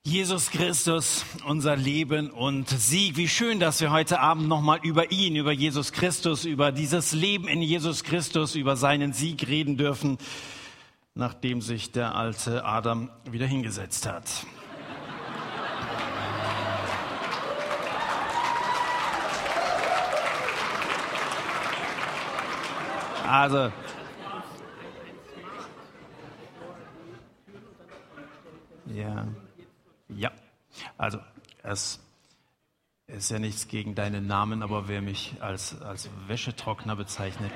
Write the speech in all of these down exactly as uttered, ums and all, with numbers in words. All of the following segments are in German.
Jesus Christus, unser Leben und Sieg. Wie schön, dass wir heute Abend nochmal über ihn, über Jesus Christus, über dieses Leben in Jesus Christus, über seinen Sieg reden dürfen, nachdem sich der alte Adam wieder hingesetzt hat. Also, ja. Ja, also es ist ja nichts gegen deinen Namen, aber wer mich als, als Wäschetrockner bezeichnet.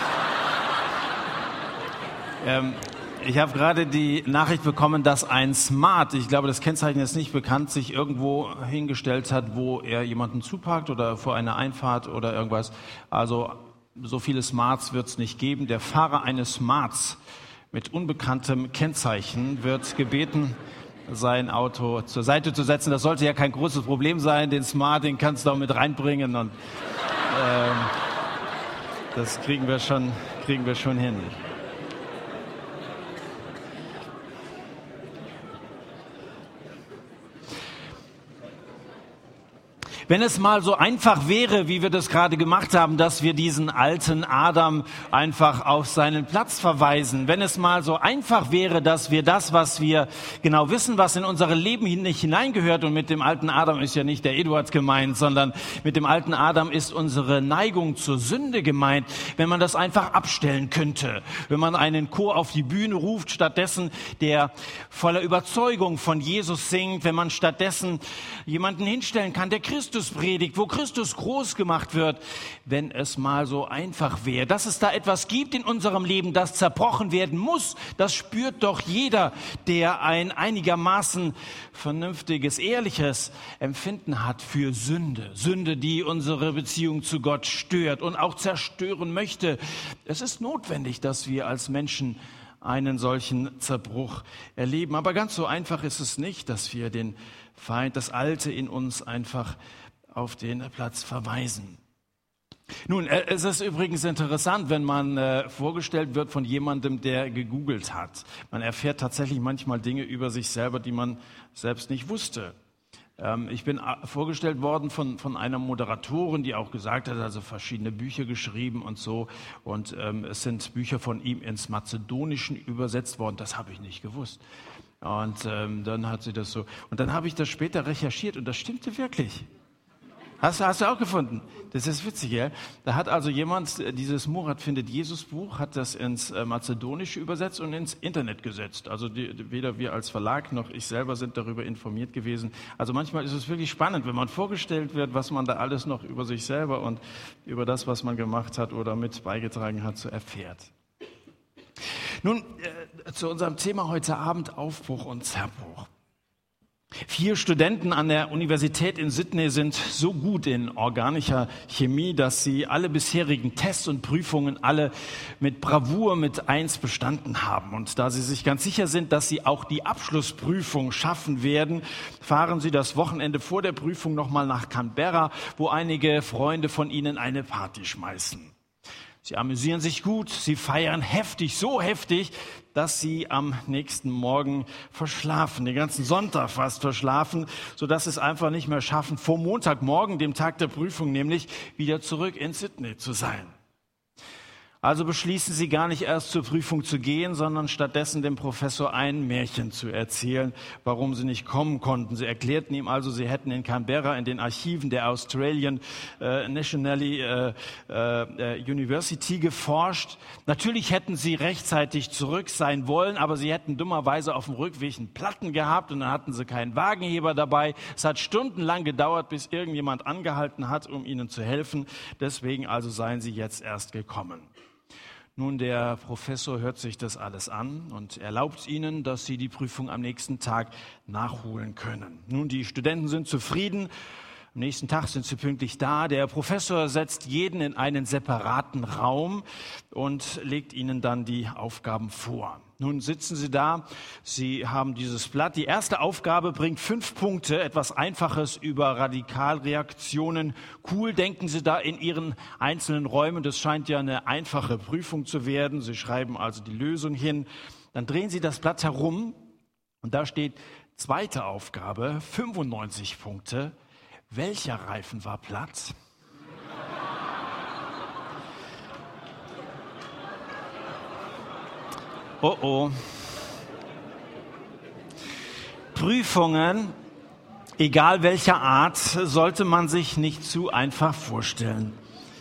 ähm, ich habe gerade die Nachricht bekommen, dass ein Smart, ich glaube, das Kennzeichen ist nicht bekannt, sich irgendwo hingestellt hat, wo er jemanden zuparkt oder vor einer Einfahrt oder irgendwas. Also so viele Smarts wird es nicht geben. Der Fahrer eines Smarts mit unbekanntem Kennzeichen wird gebeten, sein Auto zur Seite zu setzen. Das sollte ja kein großes Problem sein. Den Smart, den kannst du auch mit reinbringen und ähm, das kriegen wir schon, kriegen wir schon hin. Wenn es mal so einfach wäre, wie wir das gerade gemacht haben, dass wir diesen alten Adam einfach auf seinen Platz verweisen. Wenn es mal so einfach wäre, dass wir das, was wir genau wissen, was in unser Leben nicht hineingehört, und mit dem alten Adam ist ja nicht der Eduard gemeint, sondern mit dem alten Adam ist unsere Neigung zur Sünde gemeint, wenn man das einfach abstellen könnte. Wenn man einen Chor auf die Bühne ruft, stattdessen der voller Überzeugung von Jesus singt, wenn man stattdessen jemanden hinstellen kann, der Christus predigt, wo Christus groß gemacht wird, wenn es mal so einfach wäre. Dass es da etwas gibt in unserem Leben, das zerbrochen werden muss, das spürt doch jeder, der ein einigermaßen vernünftiges, ehrliches Empfinden hat für Sünde. Sünde, die unsere Beziehung zu Gott stört und auch zerstören möchte. Es ist notwendig, dass wir als Menschen einen solchen Zerbruch erleben. Aber ganz so einfach ist es nicht, dass wir den Feind, das Alte in uns einfach auf den Platz verweisen. Nun, es ist übrigens interessant, wenn man äh, vorgestellt wird von jemandem, der gegoogelt hat. Man erfährt tatsächlich manchmal Dinge über sich selber, die man selbst nicht wusste. Ähm, ich bin vorgestellt worden von, von einer Moderatorin, die auch gesagt hat, also verschiedene Bücher geschrieben und so. Und ähm, es sind Bücher von ihm ins Mazedonischen übersetzt worden. Das habe ich nicht gewusst. Und ähm, dann hat sie das so. Und dann habe ich das später recherchiert und das stimmte wirklich. Hast, hast du auch gefunden? Das ist witzig, ja? Da hat also jemand dieses Murat findet Jesus Buch, hat das ins äh, Mazedonische übersetzt und ins Internet gesetzt. Also die, weder wir als Verlag noch ich selber sind darüber informiert gewesen. Also manchmal ist es wirklich spannend, wenn man vorgestellt wird, was man da alles noch über sich selber und über das, was man gemacht hat oder mit beigetragen hat, so erfährt. Nun, äh, zu unserem Thema heute Abend, Aufbruch und Zerbruch. Vier Studenten an der Universität in Sydney sind so gut in organischer Chemie, dass sie alle bisherigen Tests und Prüfungen alle mit Bravour mit eins bestanden haben. Und da sie sich ganz sicher sind, dass sie auch die Abschlussprüfung schaffen werden, fahren sie das Wochenende vor der Prüfung nochmal nach Canberra, wo einige Freunde von ihnen eine Party schmeißen. Sie amüsieren sich gut, sie feiern heftig, so heftig, dass sie am nächsten Morgen verschlafen, den ganzen Sonntag fast verschlafen, sodass sie es einfach nicht mehr schaffen, vor Montagmorgen, dem Tag der Prüfung nämlich, wieder zurück in Sydney zu sein. Also beschließen sie gar nicht erst zur Prüfung zu gehen, sondern stattdessen dem Professor ein Märchen zu erzählen, warum sie nicht kommen konnten. Sie erklärten ihm also, sie hätten in Canberra in den Archiven der Australian äh, National äh, äh, University geforscht. Natürlich hätten sie rechtzeitig zurück sein wollen, aber sie hätten dummerweise auf dem Rückweg einen Platten gehabt und dann hatten sie keinen Wagenheber dabei. Es hat stundenlang gedauert, bis irgendjemand angehalten hat, um ihnen zu helfen. Deswegen also seien sie jetzt erst gekommen. Nun, der Professor hört sich das alles an und erlaubt ihnen, dass sie die Prüfung am nächsten Tag nachholen können. Nun, die Studenten sind zufrieden. Am nächsten Tag sind sie pünktlich da. Der Professor setzt jeden in einen separaten Raum und legt ihnen dann die Aufgaben vor. Nun sitzen sie da, sie haben dieses Blatt. Die erste Aufgabe bringt fünf Punkte, etwas Einfaches über Radikalreaktionen. Cool, denken sie da in ihren einzelnen Räumen. Das scheint ja eine einfache Prüfung zu werden. Sie schreiben also die Lösung hin. Dann drehen sie das Blatt herum und da steht Zweite Aufgabe, fünfundneunzig Punkte. Welcher Reifen war platt? Oh oh. Prüfungen, egal welcher Art, sollte man sich nicht zu einfach vorstellen.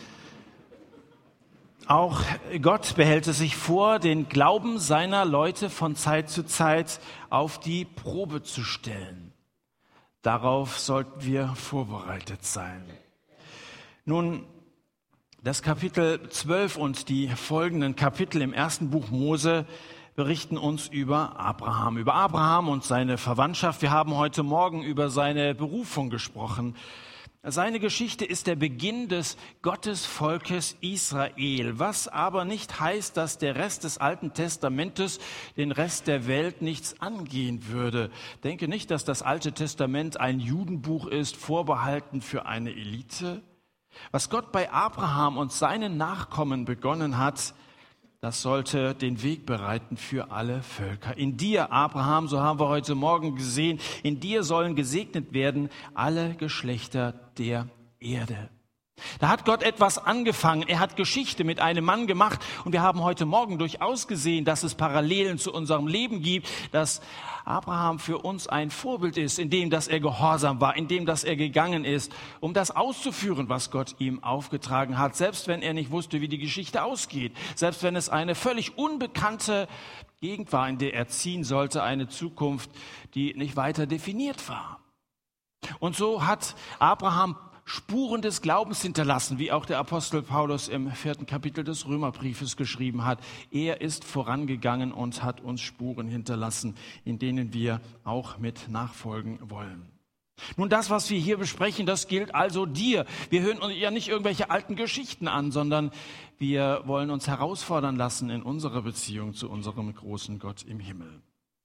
Auch Gott behält es sich vor, den Glauben seiner Leute von Zeit zu Zeit auf die Probe zu stellen. Darauf sollten wir vorbereitet sein. Nun, das Kapitel zwölf und die folgenden Kapitel im ersten Buch Mose berichten uns über Abraham, über Abraham und seine Verwandtschaft. Wir haben heute Morgen über seine Berufung gesprochen. Seine Geschichte ist der Beginn des Gottesvolkes Israel, was aber nicht heißt, dass der Rest des Alten Testamentes den Rest der Welt nichts angehen würde. Denke nicht, dass das Alte Testament ein Judenbuch ist, vorbehalten für eine Elite. Was Gott bei Abraham und seinen Nachkommen begonnen hat, das sollte den Weg bereiten für alle Völker. In dir, Abraham, so haben wir heute Morgen gesehen, in dir sollen gesegnet werden alle Geschlechter der Erde. Da hat Gott etwas angefangen. Er hat Geschichte mit einem Mann gemacht. Und wir haben heute Morgen durchaus gesehen, dass es Parallelen zu unserem Leben gibt, dass Abraham für uns ein Vorbild ist, in dem, dass er gehorsam war, in dem, dass er gegangen ist, um das auszuführen, was Gott ihm aufgetragen hat, selbst wenn er nicht wusste, wie die Geschichte ausgeht, selbst wenn es eine völlig unbekannte Gegend war, in der er ziehen sollte, eine Zukunft, die nicht weiter definiert war. Und so hat Abraham Spuren des Glaubens hinterlassen, wie auch der Apostel Paulus im vierten Kapitel des Römerbriefes geschrieben hat. Er ist vorangegangen und hat uns Spuren hinterlassen, in denen wir auch mit nachfolgen wollen. Nun, das, was wir hier besprechen, das gilt also dir. Wir hören uns ja nicht irgendwelche alten Geschichten an, sondern wir wollen uns herausfordern lassen in unserer Beziehung zu unserem großen Gott im Himmel.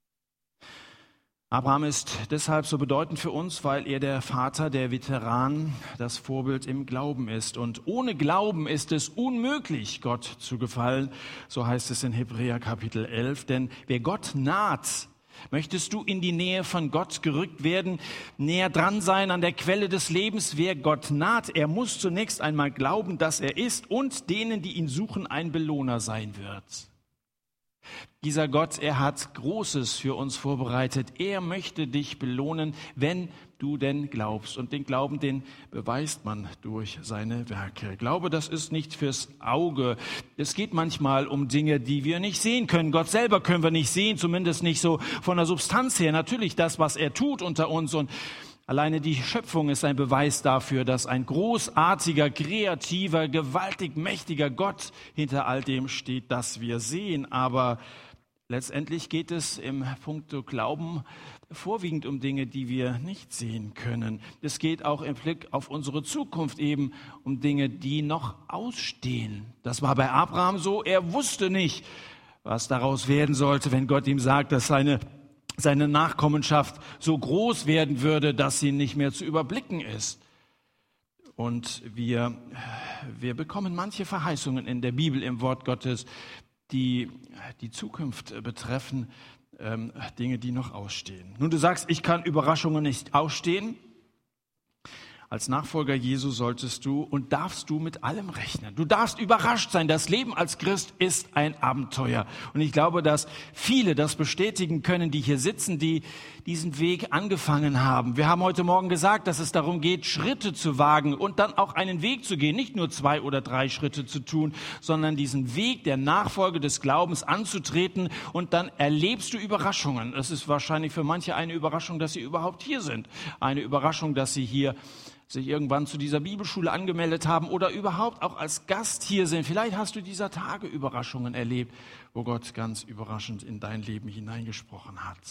Abraham ist deshalb so bedeutend für uns, weil er der Vater, der Veteran, das Vorbild im Glauben ist. Und ohne Glauben ist es unmöglich, Gott zu gefallen. So heißt es in Hebräer Kapitel elf. Denn wer Gott naht, möchtest du in die Nähe von Gott gerückt werden, näher dran sein an der Quelle des Lebens. Wer Gott naht, er muss zunächst einmal glauben, dass er ist und denen, die ihn suchen, ein Belohner sein wird. Dieser Gott, er hat Großes für uns vorbereitet. Er möchte dich belohnen, wenn du denn glaubst. Und den Glauben, den beweist man durch seine Werke. Glaube, das ist nicht fürs Auge. Es geht manchmal um Dinge, die wir nicht sehen können. Gott selber können wir nicht sehen, zumindest nicht so von der Substanz her. Natürlich das, was er tut unter uns. Und alleine die Schöpfung ist ein Beweis dafür, dass ein großartiger, kreativer, gewaltig mächtiger Gott hinter all dem steht, das wir sehen. Aber letztendlich geht es im Punkto Glauben vorwiegend um Dinge, die wir nicht sehen können. Es geht auch im Blick auf unsere Zukunft eben um Dinge, die noch ausstehen. Das war bei Abraham so. Er wusste nicht, was daraus werden sollte, wenn Gott ihm sagt, dass seine seine Nachkommenschaft so groß werden würde, dass sie nicht mehr zu überblicken ist. Und wir, wir bekommen manche Verheißungen in der Bibel, im Wort Gottes, die die Zukunft betreffen, ähm, Dinge, die noch ausstehen. Nun, du sagst, ich kann Überraschungen nicht ausstehen. Als Nachfolger Jesu solltest du und darfst du mit allem rechnen. Du darfst überrascht sein. Das Leben als Christ ist ein Abenteuer. Und ich glaube, dass viele das bestätigen können, die hier sitzen, die diesen Weg angefangen haben. Wir haben heute Morgen gesagt, dass es darum geht, Schritte zu wagen und dann auch einen Weg zu gehen. Nicht nur zwei oder drei Schritte zu tun, sondern diesen Weg der Nachfolge des Glaubens anzutreten. Und dann erlebst du Überraschungen. Es ist wahrscheinlich für manche eine Überraschung, dass sie überhaupt hier sind. Eine Überraschung, dass sie hier sich irgendwann zu dieser Bibelschule angemeldet haben oder überhaupt auch als Gast hier sind. Vielleicht hast du dieser Tage Überraschungen erlebt, wo Gott ganz überraschend in dein Leben hineingesprochen hat.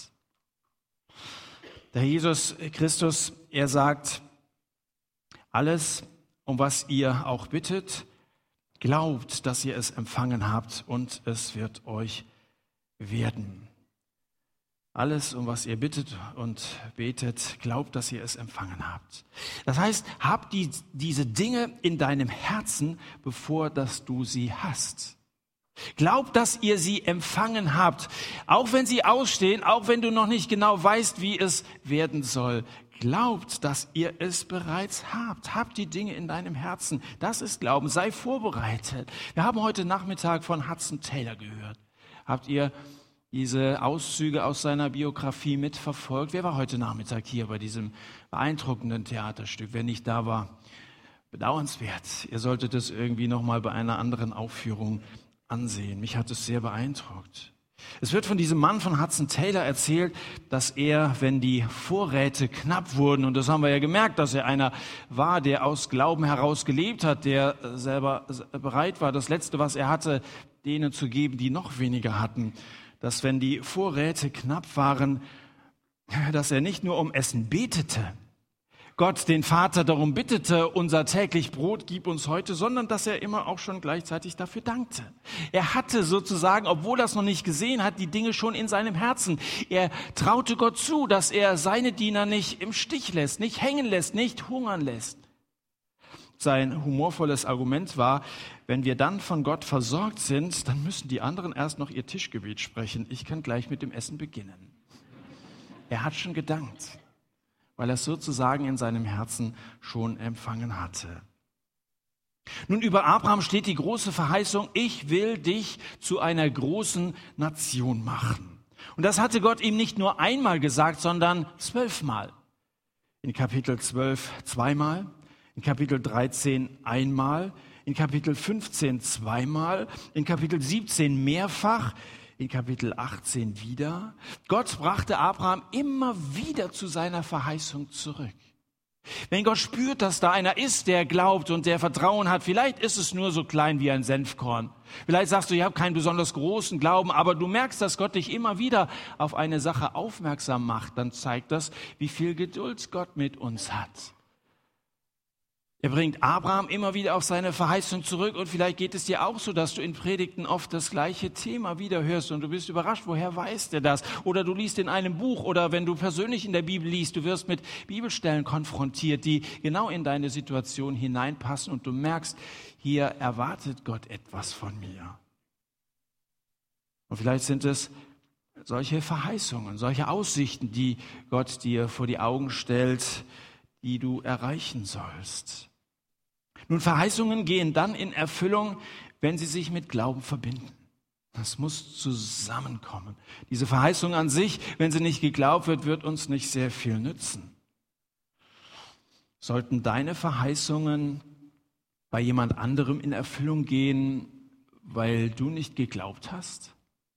Der Jesus Christus, er sagt, alles, um was ihr auch bittet, glaubt, dass ihr es empfangen habt und es wird euch werden. Alles, um was ihr bittet und betet, glaubt, dass ihr es empfangen habt. Das heißt, hab die, diese Dinge in deinem Herzen, bevor dass du sie hast. Glaubt, dass ihr sie empfangen habt, auch wenn sie ausstehen, auch wenn du noch nicht genau weißt, wie es werden soll. Glaubt, dass ihr es bereits habt. Habt die Dinge in deinem Herzen. Das ist Glauben. Sei vorbereitet. Wir haben heute Nachmittag von Hudson Taylor gehört. Habt ihr diese Auszüge aus seiner Biografie mitverfolgt? Wer war heute Nachmittag hier bei diesem beeindruckenden Theaterstück? Wer nicht da war, bedauernswert. Ihr solltet es irgendwie nochmal bei einer anderen Aufführung ansehen. Mich hat es sehr beeindruckt. Es wird von diesem Mann von Hudson Taylor erzählt, dass er, wenn die Vorräte knapp wurden, und das haben wir ja gemerkt, dass er einer war, der aus Glauben heraus gelebt hat, der selber bereit war, das Letzte, was er hatte, denen zu geben, die noch weniger hatten, dass wenn die Vorräte knapp waren, dass er nicht nur um Essen betete, Gott den Vater darum bittete, unser täglich Brot gib uns heute, sondern dass er immer auch schon gleichzeitig dafür dankte. Er hatte sozusagen, obwohl er es noch nicht gesehen hat, die Dinge schon in seinem Herzen. Er traute Gott zu, dass er seine Diener nicht im Stich lässt, nicht hängen lässt, nicht hungern lässt. Sein humorvolles Argument war, wenn wir dann von Gott versorgt sind, dann müssen die anderen erst noch ihr Tischgebet sprechen. Ich kann gleich mit dem Essen beginnen. Er hat schon gedankt, weil er es sozusagen in seinem Herzen schon empfangen hatte. Nun, über Abraham steht die große Verheißung, ich will dich zu einer großen Nation machen. Und das hatte Gott ihm nicht nur einmal gesagt, sondern zwölfmal. In Kapitel zwölf zweimal, in Kapitel dreizehn einmal, in Kapitel fünfzehn zweimal, in Kapitel siebzehn mehrfach, in Kapitel achtzehn wieder. Gott brachte Abraham immer wieder zu seiner Verheißung zurück. Wenn Gott spürt, dass da einer ist, der glaubt und der Vertrauen hat, vielleicht ist es nur so klein wie ein Senfkorn. Vielleicht sagst du, ich habe keinen besonders großen Glauben, aber du merkst, dass Gott dich immer wieder auf eine Sache aufmerksam macht. Dann zeigt das, wie viel Geduld Gott mit uns hat. Er bringt Abraham immer wieder auf seine Verheißung zurück und vielleicht geht es dir auch so, dass du in Predigten oft das gleiche Thema wieder hörst und du bist überrascht, woher weiß der das? Oder du liest in einem Buch oder wenn du persönlich in der Bibel liest, du wirst mit Bibelstellen konfrontiert, die genau in deine Situation hineinpassen und du merkst, hier erwartet Gott etwas von mir. Und vielleicht sind es solche Verheißungen, solche Aussichten, die Gott dir vor die Augen stellt, die du erreichen sollst. Nun, Verheißungen gehen dann in Erfüllung, wenn sie sich mit Glauben verbinden. Das muss zusammenkommen. Diese Verheißung an sich, wenn sie nicht geglaubt wird, wird uns nicht sehr viel nützen. Sollten deine Verheißungen bei jemand anderem in Erfüllung gehen, weil du nicht geglaubt hast?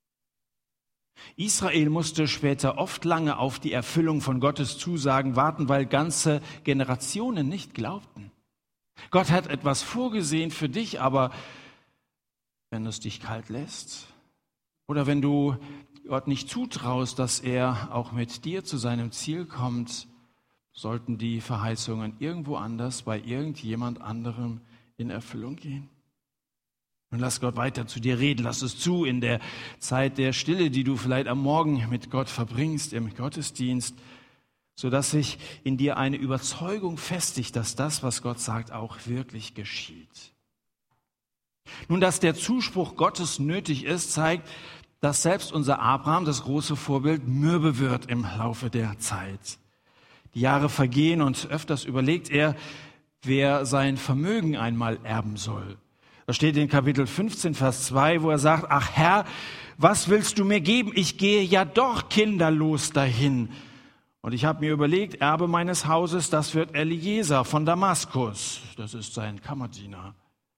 Israel musste später oft lange auf die Erfüllung von Gottes Zusagen warten, weil ganze Generationen nicht glaubten. Gott hat etwas vorgesehen für dich, aber wenn es dich kalt lässt oder wenn du Gott nicht zutraust, dass er auch mit dir zu seinem Ziel kommt, sollten die Verheißungen irgendwo anders, bei irgendjemand anderem in Erfüllung gehen. Und lass Gott weiter zu dir reden. Lass es zu in der Zeit der Stille, die du vielleicht am Morgen mit Gott verbringst, im Gottesdienst, sodass sich in dir eine Überzeugung festigt, dass das, was Gott sagt, auch wirklich geschieht. Nun, dass der Zuspruch Gottes nötig ist, zeigt, dass selbst unser Abraham, das große Vorbild, mürbe wird im Laufe der Zeit. Die Jahre vergehen und öfters überlegt er, wer sein Vermögen einmal erben soll. Da steht in Kapitel fünfzehn, Vers zwei, wo er sagt, ach Herr, was willst du mir geben? Ich gehe ja doch kinderlos dahin. Und ich habe mir überlegt, Erbe meines Hauses, das wird Eliezer von Damaskus. Das ist sein Kammerdiener.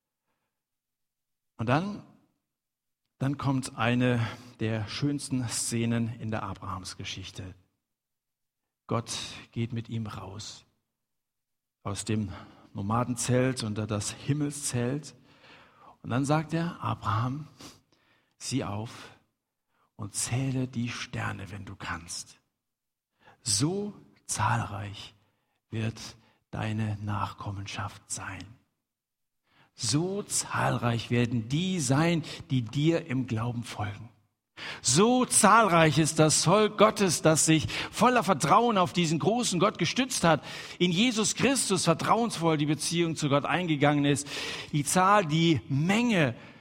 Und dann, dann kommt eine der schönsten Szenen in der Abrahamsgeschichte. Gott geht mit ihm raus aus dem Nomadenzelt unter das Himmelszelt. Und dann sagt er, Abraham, sieh auf und zähle die Sterne, wenn du kannst. So zahlreich wird deine Nachkommenschaft sein. So zahlreich werden die sein, die dir im Glauben folgen. So zahlreich ist das Volk Gottes, das sich voller Vertrauen auf diesen großen Gott gestützt hat, in Jesus Christus vertrauensvoll die Beziehung zu Gott eingegangen ist. Die Zahl, die Menge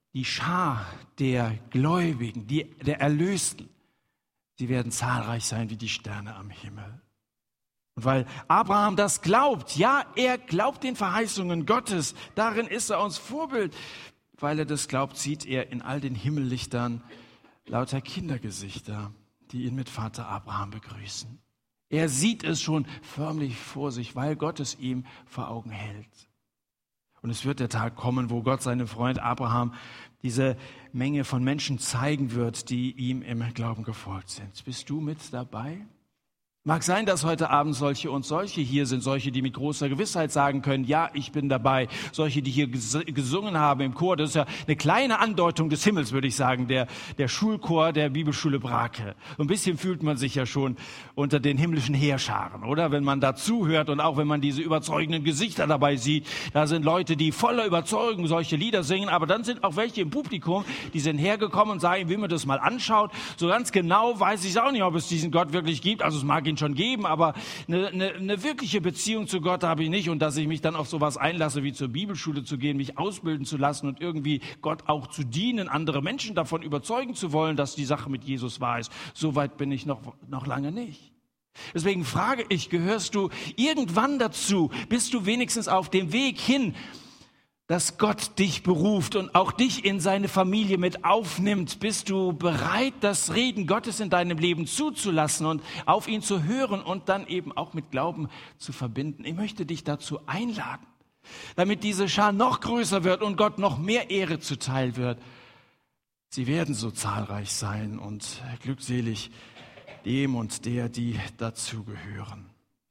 die Schar der Gläubigen, die, der Erlösten, sie werden zahlreich sein wie die Sterne am Himmel. Und weil Abraham das glaubt, ja, er glaubt den Verheißungen Gottes, darin ist er uns Vorbild. Weil er das glaubt, sieht er in all den Himmellichtern lauter Kindergesichter, die ihn mit Vater Abraham begrüßen. Er sieht es schon förmlich vor sich, weil Gott es ihm vor Augen hält. Und es wird der Tag kommen, wo Gott seinem Freund Abraham diese Menge von Menschen zeigen wird, die ihm im Glauben gefolgt sind. Bist du mit dabei? Mag sein, dass heute Abend solche und solche hier sind, solche, die mit großer Gewissheit sagen können, ja, ich bin dabei. Solche, die hier gesungen haben im Chor, das ist ja eine kleine Andeutung des Himmels, würde ich sagen, der, der Schulchor der Bibelschule Brake. So ein bisschen fühlt man sich ja schon unter den himmlischen Heerscharen, oder? Wenn man da zuhört und auch wenn man diese überzeugenden Gesichter dabei sieht, da sind Leute, die voller Überzeugung solche Lieder singen, aber dann sind auch welche im Publikum, die sind hergekommen und sagen, wie man das mal anschaut, so ganz genau weiß ich auch nicht, ob es diesen Gott wirklich gibt, also es mag ihn schon geben, aber eine, eine, eine wirkliche Beziehung zu Gott habe ich nicht und dass ich mich dann auf sowas einlasse, wie zur Bibelschule zu gehen, mich ausbilden zu lassen und irgendwie Gott auch zu dienen, andere Menschen davon überzeugen zu wollen, dass die Sache mit Jesus wahr ist. So weit bin ich noch, noch lange nicht. Deswegen frage ich, gehörst du irgendwann dazu? Bist du wenigstens auf dem Weg hin, dass Gott dich beruft und auch dich in seine Familie mit aufnimmt? Bist du bereit, das Reden Gottes in deinem Leben zuzulassen und auf ihn zu hören und dann eben auch mit Glauben zu verbinden? Ich möchte dich dazu einladen, damit diese Schar noch größer wird und Gott noch mehr Ehre zuteil wird. Sie werden so zahlreich sein und glückselig dem und der, die dazugehören.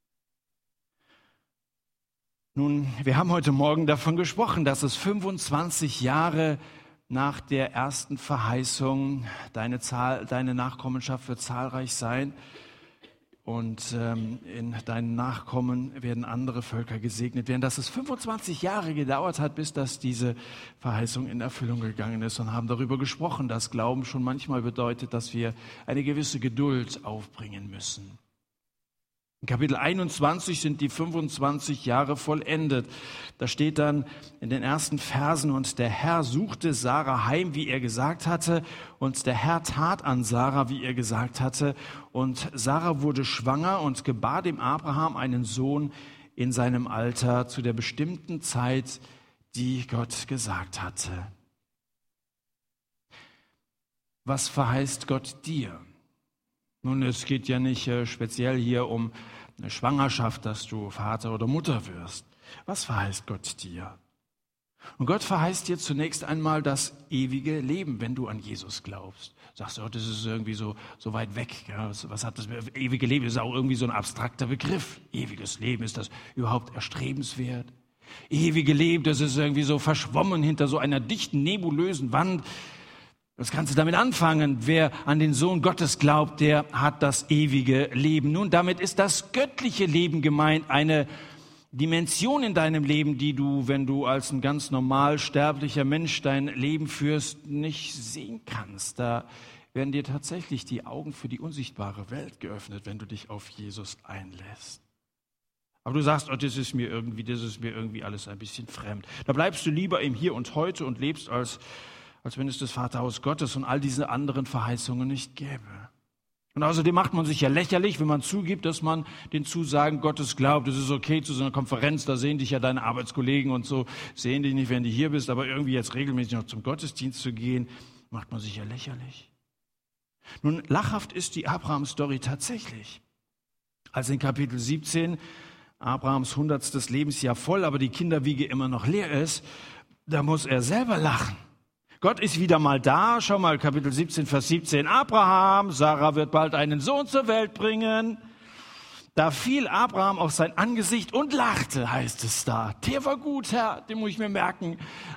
Nun, wir haben heute Morgen davon gesprochen, dass es fünfundzwanzig Jahre nach der ersten Verheißung, deine, Zahl, deine Nachkommenschaft wird zahlreich sein und ähm, in deinen Nachkommen werden andere Völker gesegnet werden, dass es fünfundzwanzig Jahre gedauert hat, bis dass diese Verheißung in Erfüllung gegangen ist und haben darüber gesprochen, dass Glauben schon manchmal bedeutet, dass wir eine gewisse Geduld aufbringen müssen. In Kapitel einundzwanzig sind die fünfundzwanzig Jahre vollendet. Da steht dann in den ersten Versen, und der Herr suchte Sarah heim, wie er gesagt hatte, und der Herr tat an Sarah, wie er gesagt hatte, und Sarah wurde schwanger und gebar dem Abraham einen Sohn in seinem Alter zu der bestimmten Zeit, die Gott gesagt hatte. Was verheißt Gott dir? Nun, es geht ja nicht äh, speziell hier um eine Schwangerschaft, dass du Vater oder Mutter wirst. Was verheißt Gott dir? Und Gott verheißt dir zunächst einmal das ewige Leben, wenn du an Jesus glaubst. Sagst du, oh, das ist irgendwie so, so weit weg. Ja, was, was hat das mit ewige Leben? Das ist auch irgendwie so ein abstrakter Begriff. Ewiges Leben, ist das überhaupt erstrebenswert? Ewige Leben, das ist irgendwie so verschwommen hinter so einer dichten, nebulösen Wand. Was kannst du damit anfangen? Wer an den Sohn Gottes glaubt, der hat das ewige Leben. Nun, damit ist das göttliche Leben gemeint, eine Dimension in deinem Leben, die du, wenn du als ein ganz normal sterblicher Mensch dein Leben führst, nicht sehen kannst. Da werden dir tatsächlich die Augen für die unsichtbare Welt geöffnet, wenn du dich auf Jesus einlässt. Aber du sagst, oh, das ist mir irgendwie, das ist mir irgendwie alles ein bisschen fremd. Da bleibst du lieber im Hier und Heute und lebst als als wenn es das Vaterhaus Gottes und all diese anderen Verheißungen nicht gäbe. Und außerdem macht man sich ja lächerlich, wenn man zugibt, dass man den Zusagen Gottes glaubt. Es ist okay zu so einer Konferenz, da sehen dich ja deine Arbeitskollegen und so, sehen dich nicht, wenn du hier bist, aber irgendwie jetzt regelmäßig noch zum Gottesdienst zu gehen, macht man sich ja lächerlich. Nun, lachhaft ist die Abraham-Story tatsächlich. Als in Kapitel siebzehn Abrahams hundertstes Lebensjahr voll, aber die Kinderwiege immer noch leer ist, da muss er selber lachen. Gott ist wieder mal da. Schau mal, Kapitel siebzehn, Vers siebzehn. Abraham, Sarah wird bald einen Sohn zur Welt bringen. Da fiel Abraham auf sein Angesicht und lachte, heißt es da. Der war gut, Herr, den muss ich mir merken.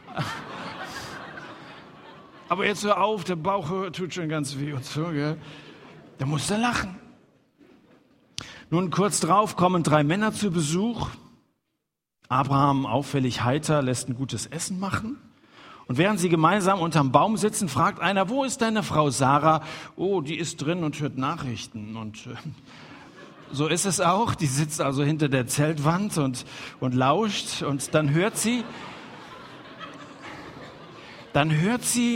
Aber jetzt hör auf, der Bauch tut schon ganz weh und so, gell? Da muss er lachen. Nun, kurz drauf kommen drei Männer zu Besuch. Abraham, auffällig heiter, lässt ein gutes Essen machen. Und während sie gemeinsam unterm Baum sitzen, fragt einer, wo ist deine Frau Sarah? Oh, die ist drin und hört Nachrichten. Und äh, so ist es auch. Die sitzt also hinter der Zeltwand und, und lauscht. Und dann hört sie, Dann hört sie,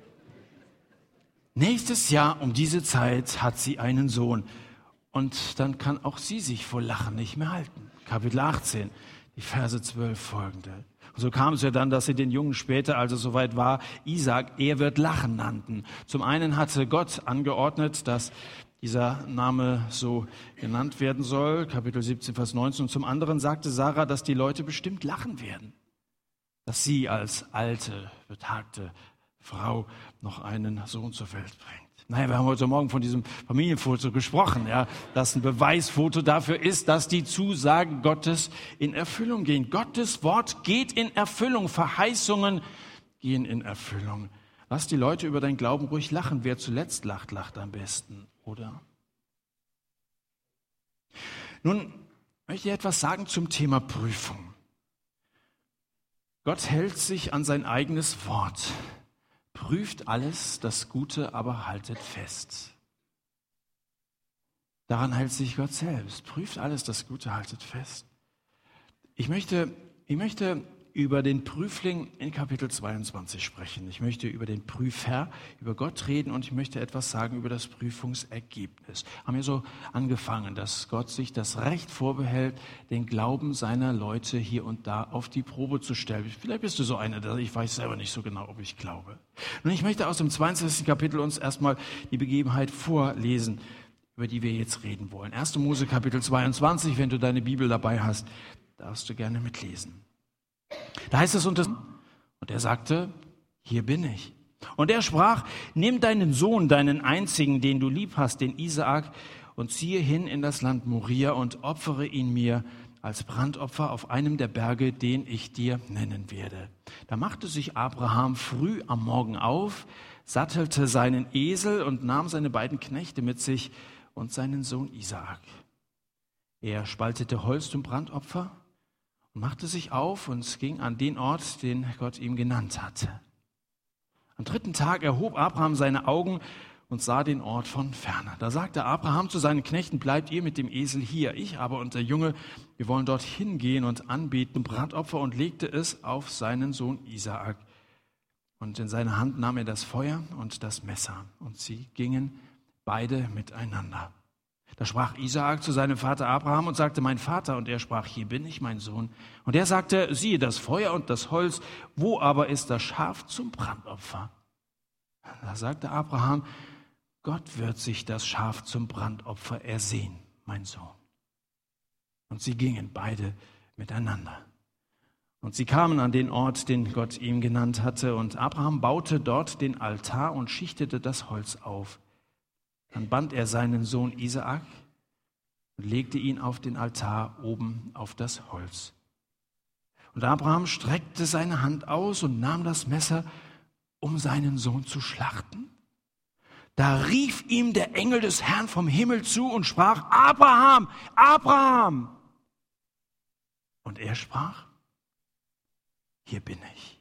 nächstes Jahr um diese Zeit hat sie einen Sohn. Und dann kann auch sie sich vor Lachen nicht mehr halten. Kapitel achtzehn, die Verse zwölf folgende. Und so kam es ja dann, dass sie den Jungen später, als es soweit war, Isaak, er wird lachen nannten. Zum einen hatte Gott angeordnet, dass dieser Name so genannt werden soll, Kapitel siebzehn, Vers neunzehn. Und zum anderen sagte Sarah, dass die Leute bestimmt lachen werden, dass sie als alte, betagte Frau noch einen Sohn zur Welt bringt. Naja, wir haben heute Morgen von diesem Familienfoto gesprochen, ja, das ein Beweisfoto dafür ist, dass die Zusagen Gottes in Erfüllung gehen. Gottes Wort geht in Erfüllung, Verheißungen gehen in Erfüllung. Lass die Leute über deinen Glauben ruhig lachen. Wer zuletzt lacht, lacht am besten, oder? Nun möchte ich etwas sagen zum Thema Prüfung. Gott hält sich an sein eigenes Wort. Prüft alles, das Gute aber haltet fest. Daran hält sich Gott selbst. Prüft alles, das Gute haltet fest. Ich möchte, ich möchte über den Prüfling in Kapitel zweiundzwanzig sprechen. Ich möchte über den Prüfer, über Gott reden und ich möchte etwas sagen über das Prüfungsergebnis. Haben wir so angefangen, dass Gott sich das Recht vorbehält, den Glauben seiner Leute hier und da auf die Probe zu stellen. Vielleicht bist du so einer, ich weiß selber nicht so genau, ob ich glaube. Und ich möchte aus dem zweiundzwanzigsten Kapitel uns erstmal die Begebenheit vorlesen, über die wir jetzt reden wollen. erster Mose Kapitel zweiundzwanzig, wenn du deine Bibel dabei hast, darfst du gerne mitlesen. Da heißt es, und er sagte, hier bin ich. Und er sprach, nimm deinen Sohn, deinen einzigen, den du lieb hast, den Isaak, und ziehe hin in das Land Moria und opfere ihn mir als Brandopfer auf einem der Berge, den ich dir nennen werde. Da machte sich Abraham früh am Morgen auf, sattelte seinen Esel und nahm seine beiden Knechte mit sich und seinen Sohn Isaak. Er spaltete Holz zum Brandopfer, machte sich auf und ging an den Ort, den Gott ihm genannt hatte. Am dritten Tag erhob Abraham seine Augen und sah den Ort von ferne. Da sagte Abraham zu seinen Knechten, bleibt ihr mit dem Esel hier, ich aber und der Junge, wir wollen dorthin gehen und anbeten, Brandopfer, und legte es auf seinen Sohn Isaak. Und in seine Hand nahm er das Feuer und das Messer, und sie gingen beide miteinander. Da sprach Isaak zu seinem Vater Abraham und sagte, mein Vater, und er sprach, hier bin ich, mein Sohn. Und er sagte, siehe, das Feuer und das Holz, wo aber ist das Schaf zum Brandopfer? Da sagte Abraham, Gott wird sich das Schaf zum Brandopfer ersehen, mein Sohn. Und sie gingen beide miteinander. Und sie kamen an den Ort, den Gott ihm genannt hatte, und Abraham baute dort den Altar und schichtete das Holz auf. Dann band er seinen Sohn Isaak und legte ihn auf den Altar oben auf das Holz. Und Abraham streckte seine Hand aus und nahm das Messer, um seinen Sohn zu schlachten. Da rief ihm der Engel des Herrn vom Himmel zu und sprach, Abraham, Abraham! Und er sprach, hier bin ich.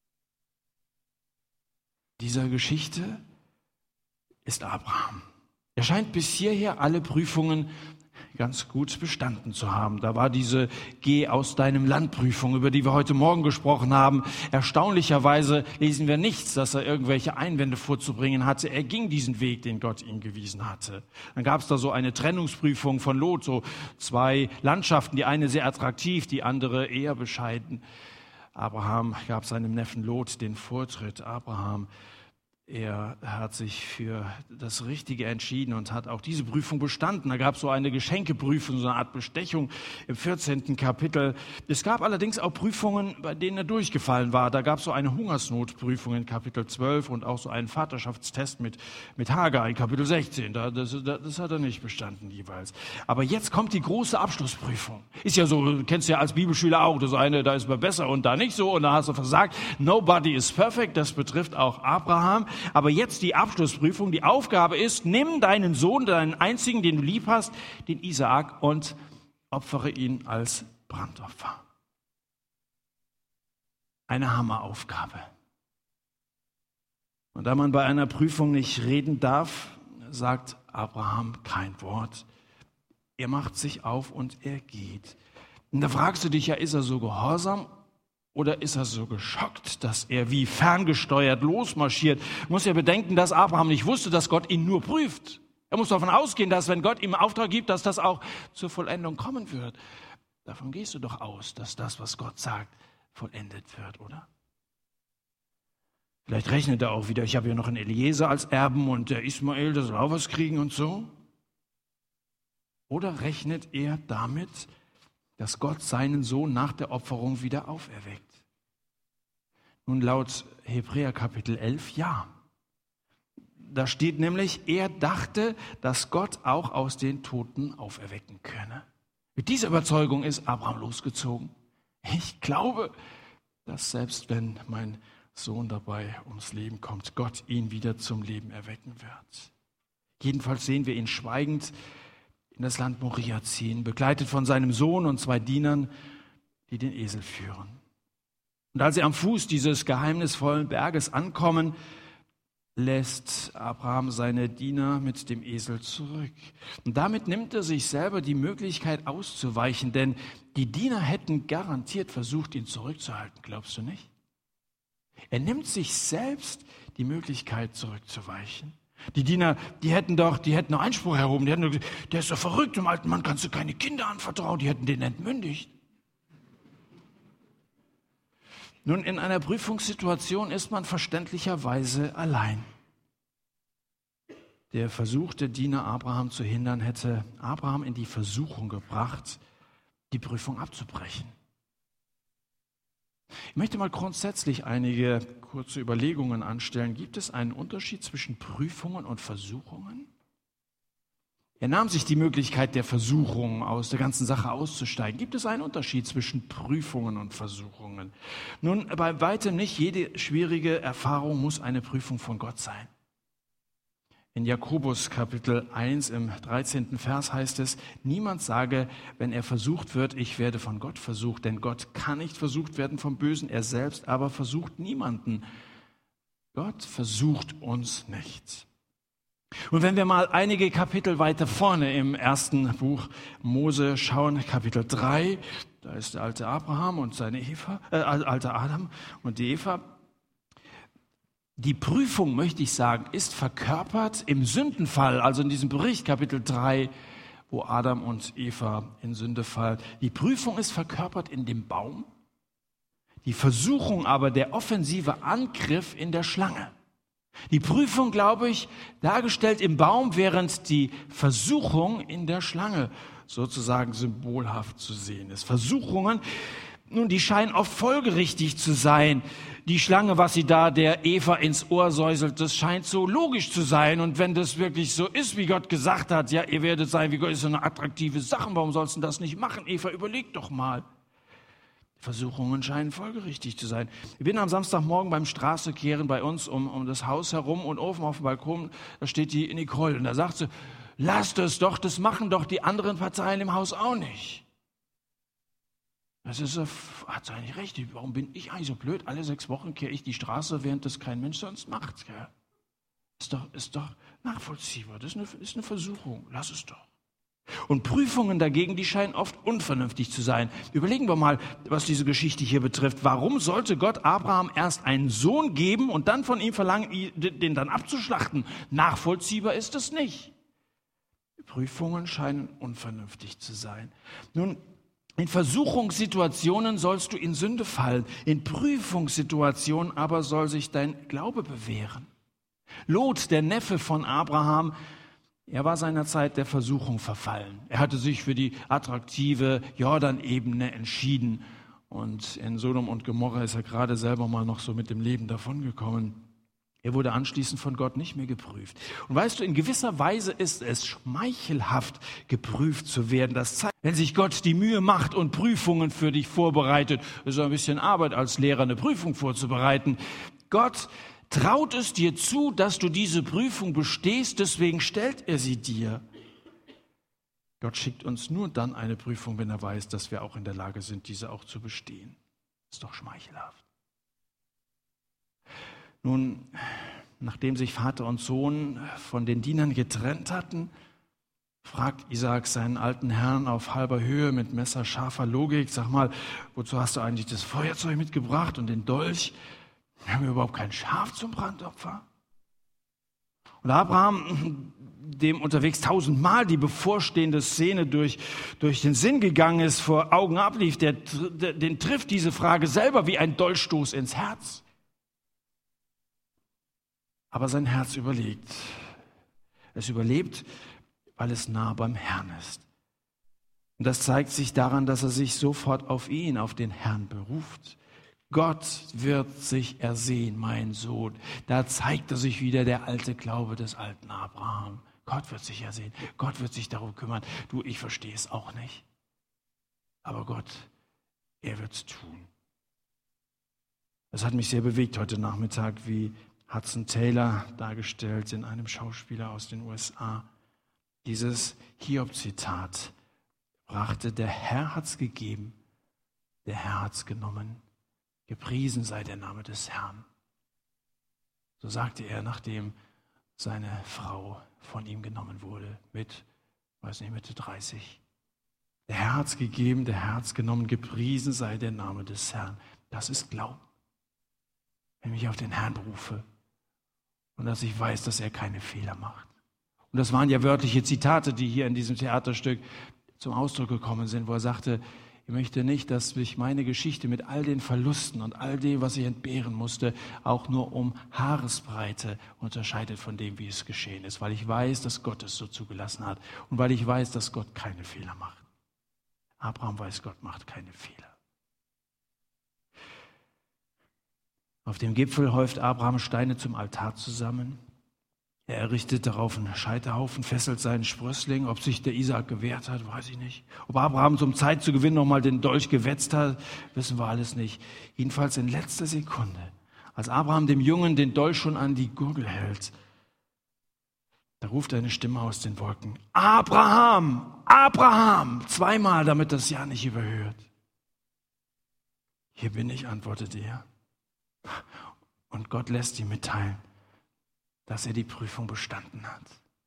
Dieser Geschichte ist Abraham. Er scheint bis hierher alle Prüfungen ganz gut bestanden zu haben. Da war diese Geh aus deinem Land Prüfung, über die wir heute Morgen gesprochen haben. Erstaunlicherweise lesen wir nichts, dass er irgendwelche Einwände vorzubringen hatte. Er ging diesen Weg, den Gott ihm gewiesen hatte. Dann gab es da so eine Trennungsprüfung von Lot, so zwei Landschaften, die eine sehr attraktiv, die andere eher bescheiden. Abraham gab seinem Neffen Lot den Vortritt. Abraham, er hat sich für das Richtige entschieden und hat auch diese Prüfung bestanden. Da gab es so eine Geschenkeprüfung, so eine Art Bestechung im vierzehnten Kapitel. Es gab allerdings auch Prüfungen, bei denen er durchgefallen war. Da gab es so eine Hungersnotprüfung in Kapitel zwölf und auch so einen Vaterschaftstest mit, mit Hagar in Kapitel sechzehn. Da, das, das hat er nicht bestanden jeweils. Aber jetzt kommt die große Abschlussprüfung. Ist ja so, du kennst ja als Bibelschüler auch, das eine, da ist man besser und da nicht so und da hast du versagt. Nobody is perfect, das betrifft auch Abraham. Aber jetzt die Abschlussprüfung. Die Aufgabe ist, nimm deinen Sohn, deinen einzigen, den du lieb hast, den Isaak, und opfere ihn als Brandopfer. Eine Hammeraufgabe. Und da man bei einer Prüfung nicht reden darf, sagt Abraham kein Wort. Er macht sich auf und er geht. Und da fragst du dich ja, ist er so gehorsam Oder ist er so geschockt, dass er wie ferngesteuert losmarschiert? Muss ja bedenken, dass Abraham nicht wusste, dass Gott ihn nur prüft. Er muss davon ausgehen, dass wenn Gott ihm Auftrag gibt, dass das auch zur Vollendung kommen wird. Davon gehst du doch aus, dass das, was Gott sagt, vollendet wird, oder? Vielleicht rechnet er auch wieder, ich habe ja noch einen Eliezer als Erben und der Ismael, der soll auch was kriegen und so. Oder rechnet er damit, dass Gott seinen Sohn nach der Opferung wieder auferweckt? Nun, laut Hebräer Kapitel elf, ja. Da steht nämlich, er dachte, dass Gott auch aus den Toten auferwecken könne. Mit dieser Überzeugung ist Abraham losgezogen. Ich glaube, dass selbst wenn mein Sohn dabei ums Leben kommt, Gott ihn wieder zum Leben erwecken wird. Jedenfalls sehen wir ihn schweigend in das Land Moria ziehen, begleitet von seinem Sohn und zwei Dienern, die den Esel führen. Und als sie am Fuß dieses geheimnisvollen Berges ankommen, lässt Abraham seine Diener mit dem Esel zurück. Und damit nimmt er sich selber die Möglichkeit auszuweichen, denn die Diener hätten garantiert versucht, ihn zurückzuhalten, glaubst du nicht? Er nimmt sich selbst die Möglichkeit, zurückzuweichen. Die Diener, die hätten doch, die hätten noch Einspruch erhoben, die hätten gesagt, der ist doch verrückt, dem alten Mann kannst du keine Kinder anvertrauen, die hätten den entmündigt. Nun, in einer Prüfungssituation ist man verständlicherweise allein. Der versuchte Diener Abraham zu hindern, hätte Abraham in die Versuchung gebracht, die Prüfung abzubrechen. Ich möchte mal grundsätzlich einige kurze Überlegungen anstellen. Gibt es einen Unterschied zwischen Prüfungen und Versuchungen? Er nahm sich die Möglichkeit der Versuchung, aus der ganzen Sache auszusteigen. Gibt es einen Unterschied zwischen Prüfungen und Versuchungen? Nun, bei weitem nicht jede schwierige Erfahrung muss eine Prüfung von Gott sein. In Jakobus Kapitel eins im dreizehnten Vers heißt es, niemand sage, wenn er versucht wird, ich werde von Gott versucht, denn Gott kann nicht versucht werden vom Bösen, er selbst aber versucht niemanden. Gott versucht uns nicht. Und wenn wir mal einige Kapitel weiter vorne im ersten Buch Mose schauen, Kapitel drei, da ist der alte Abraham und seine Eva, äh, alte Adam und die Eva. Die Prüfung, möchte ich sagen, ist verkörpert im Sündenfall, also in diesem Bericht, Kapitel drei, wo Adam und Eva in Sünde fallen. Die Prüfung ist verkörpert in dem Baum, die Versuchung aber, der offensive Angriff in der Schlange. Die Prüfung, glaube ich, dargestellt im Baum, während die Versuchung in der Schlange sozusagen symbolhaft zu sehen ist. Versuchungen, nun, die scheinen oft folgerichtig zu sein. Die Schlange, was sie da der Eva ins Ohr säuselt, das scheint so logisch zu sein. Und wenn das wirklich so ist, wie Gott gesagt hat, ja, ihr werdet sein wie Gott, ist so eine attraktive Sache, warum sollst du das nicht machen? Eva, überleg doch mal. Versuchungen scheinen folgerichtig zu sein. Ich bin am Samstagmorgen beim Straßekehren bei uns um, um das Haus herum und oben auf dem Balkon, da steht die Nicole und da sagt sie, lasst es doch, das machen doch die anderen Parteien im Haus auch nicht. Das ist, hat sie eigentlich recht. Warum bin ich eigentlich so blöd? Alle sechs Wochen kehre ich die Straße, während das kein Mensch sonst macht. Gell? Ist doch, ist doch nachvollziehbar. Das ist eine, ist eine Versuchung. Lass es doch. Und Prüfungen dagegen, die scheinen oft unvernünftig zu sein. Überlegen wir mal, was diese Geschichte hier betrifft. Warum sollte Gott Abraham erst einen Sohn geben und dann von ihm verlangen, den dann abzuschlachten? Nachvollziehbar ist es nicht. Prüfungen scheinen unvernünftig zu sein. Nun, in Versuchungssituationen sollst du in Sünde fallen, in Prüfungssituationen aber soll sich dein Glaube bewähren. Lot, der Neffe von Abraham, er war seinerzeit der Versuchung verfallen. Er hatte sich für die attraktive Jordanebene entschieden und in Sodom und Gomorra ist er gerade selber mal noch so mit dem Leben davongekommen. Er wurde anschließend von Gott nicht mehr geprüft. Und weißt du, in gewisser Weise ist es schmeichelhaft, geprüft zu werden. Das zeigt, wenn sich Gott die Mühe macht und Prüfungen für dich vorbereitet, ist ein bisschen Arbeit als Lehrer, eine Prüfung vorzubereiten. Gott traut es dir zu, dass du diese Prüfung bestehst, deswegen stellt er sie dir. Gott schickt uns nur dann eine Prüfung, wenn er weiß, dass wir auch in der Lage sind, diese auch zu bestehen. Ist doch schmeichelhaft. Nun, nachdem sich Vater und Sohn von den Dienern getrennt hatten, fragt Isaak seinen alten Herrn auf halber Höhe mit messerscharfer Logik, sag mal, wozu hast du eigentlich das Feuerzeug mitgebracht und den Dolch? Wir haben überhaupt kein Schaf zum Brandopfer. Und Abraham, dem unterwegs tausendmal die bevorstehende Szene durch, durch den Sinn gegangen ist, vor Augen ablief, der, der, den trifft diese Frage selber wie ein Dolchstoß ins Herz. Aber sein Herz überlegt. Es überlebt, weil es nah beim Herrn ist. Und das zeigt sich daran, dass er sich sofort auf ihn, auf den Herrn beruft. Gott wird sich ersehen, mein Sohn. Da zeigte sich wieder der alte Glaube des alten Abraham. Gott wird sich ersehen. Gott wird sich darum kümmern. Du, ich verstehe es auch nicht. Aber Gott, er wird es tun. Das hat mich sehr bewegt heute Nachmittag, wie Hudson Taylor dargestellt in einem Schauspieler aus den U S A. Dieses Hiob-Zitat brachte: Der Herr hat's gegeben, der Herr hat's genommen. Gepriesen sei der Name des Herrn. So sagte er, nachdem seine Frau von ihm genommen wurde, mit, weiß nicht, Mitte dreißig. Der Herr hat's gegeben, der Herr hat's genommen. Gepriesen sei der Name des Herrn. Das ist Glauben. Wenn ich mich auf den Herrn berufe und dass ich weiß, dass er keine Fehler macht. Und das waren ja wörtliche Zitate, die hier in diesem Theaterstück zum Ausdruck gekommen sind, wo er sagte, ich möchte nicht, dass sich meine Geschichte mit all den Verlusten und all dem, was ich entbehren musste, auch nur um Haaresbreite unterscheidet von dem, wie es geschehen ist, weil ich weiß, dass Gott es so zugelassen hat und weil ich weiß, dass Gott keine Fehler macht. Abraham weiß, Gott macht keine Fehler. Auf dem Gipfel häuft Abraham Steine zum Altar zusammen. Er errichtet darauf einen Scheiterhaufen, fesselt seinen Sprössling. Ob sich der Isaak gewehrt hat, weiß ich nicht. Ob Abraham, um Zeit zu gewinnen, nochmal den Dolch gewetzt hat, wissen wir alles nicht. Jedenfalls in letzter Sekunde, als Abraham dem Jungen den Dolch schon an die Gurgel hält, da ruft eine Stimme aus den Wolken: Abraham, Abraham! Zweimal, damit das Ja nicht überhört. Hier bin ich, antwortete er. Und Gott lässt ihm mitteilen, dass er die Prüfung bestanden hat.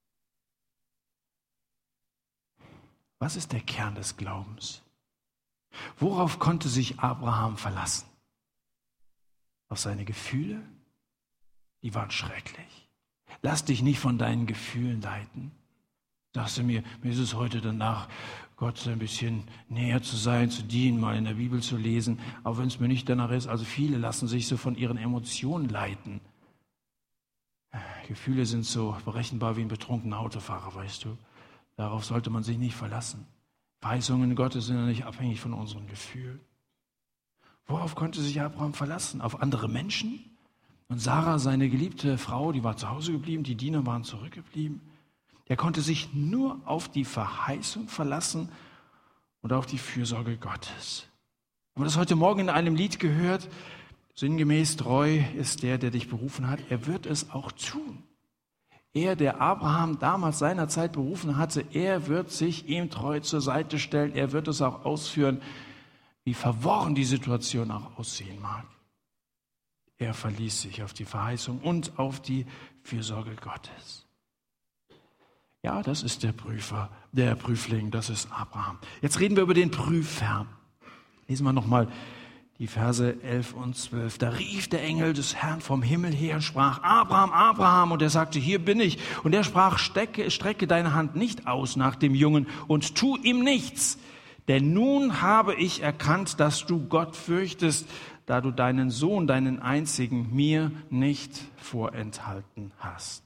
Was ist der Kern des Glaubens? Worauf konnte sich Abraham verlassen? Auf seine Gefühle? Die waren schrecklich. Lass dich nicht von deinen Gefühlen leiten. Sagst du mir, mir ist es heute danach, Gott ein bisschen näher zu sein, zu dienen, mal in der Bibel zu lesen, auch wenn es mir nicht danach ist. Also viele lassen sich so von ihren Emotionen leiten. Gefühle sind so berechenbar wie ein betrunkener Autofahrer, weißt du. Darauf sollte man sich nicht verlassen. Verheißungen Gottes sind ja nicht abhängig von unseren Gefühlen. Worauf konnte sich Abraham verlassen? Auf andere Menschen? Und Sarah, seine geliebte Frau, die war zu Hause geblieben, die Diener waren zurückgeblieben. Er konnte sich nur auf die Verheißung verlassen und auf die Fürsorge Gottes. Haben wir das heute Morgen in einem Lied gehört? Sinngemäß treu ist der, der dich berufen hat. Er wird es auch tun. Er, der Abraham damals seinerzeit berufen hatte, er wird sich ihm treu zur Seite stellen. Er wird es auch ausführen, wie verworren die Situation auch aussehen mag. Er verließ sich auf die Verheißung und auf die Fürsorge Gottes. Ja, das ist der Prüfer, der Prüfling, das ist Abraham. Jetzt reden wir über den Prüfer. Lesen wir nochmal die Verse elf und zwölf. Da rief der Engel des Herrn vom Himmel her und sprach: Abraham, Abraham. Und er sagte: Hier bin ich. Und er sprach: Strecke, strecke deine Hand nicht aus nach dem Jungen und tu ihm nichts. Denn nun habe ich erkannt, dass du Gott fürchtest, da du deinen Sohn, deinen einzigen, mir nicht vorenthalten hast.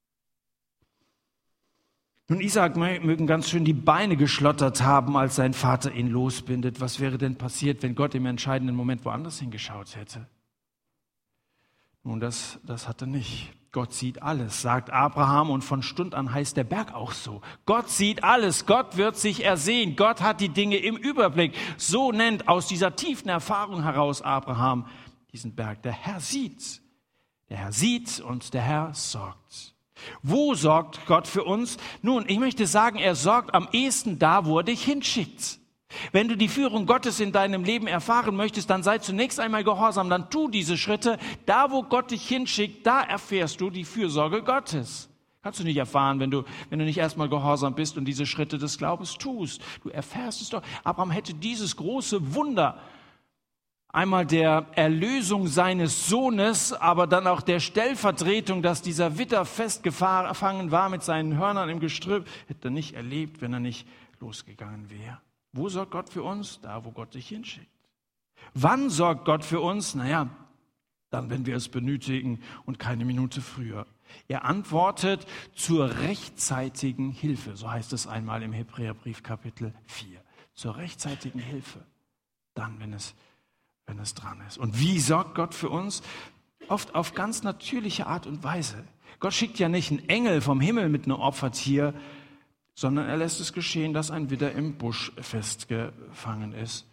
Nun, Isaak mögen ganz schön die Beine geschlottert haben, als sein Vater ihn losbindet. Was wäre denn passiert, wenn Gott im entscheidenden Moment woanders hingeschaut hätte? Nun, das, das hat er nicht. Gott sieht alles, sagt Abraham, und von Stund an heißt der Berg auch so. Gott sieht alles, Gott wird sich ersehen, Gott hat die Dinge im Überblick. So nennt aus dieser tiefen Erfahrung heraus Abraham diesen Berg. Der Herr sieht, der Herr sieht und der Herr sorgt. Wo sorgt Gott für uns? Nun, ich möchte sagen, er sorgt am ehesten da, wo er dich hinschickt. Wenn du die Führung Gottes in deinem Leben erfahren möchtest, dann sei zunächst einmal gehorsam, dann tu diese Schritte. Da, wo Gott dich hinschickt, da erfährst du die Fürsorge Gottes. Kannst du nicht erfahren, wenn du, wenn du nicht erstmal gehorsam bist und diese Schritte des Glaubens tust. Du erfährst es doch. Abraham hätte dieses große Wunder, einmal der Erlösung seines Sohnes, aber dann auch der Stellvertretung, dass dieser Widder festgefangen war mit seinen Hörnern im Gestrüpp, hätte er nicht erlebt, wenn er nicht losgegangen wäre. Wo sorgt Gott für uns? Da, wo Gott dich hinschickt. Wann sorgt Gott für uns? Naja, dann, wenn wir es benötigen und keine Minute früher. Er antwortet zur rechtzeitigen Hilfe, so heißt es einmal im Hebräerbrief Kapitel vier. Zur rechtzeitigen Hilfe, dann, wenn es, wenn es dran ist. Und wie sorgt Gott für uns? Oft auf ganz natürliche Art und Weise. Gott schickt ja nicht einen Engel vom Himmel mit einem Opfertier, sondern er lässt es geschehen, dass ein Widder im Busch festgefangen ist.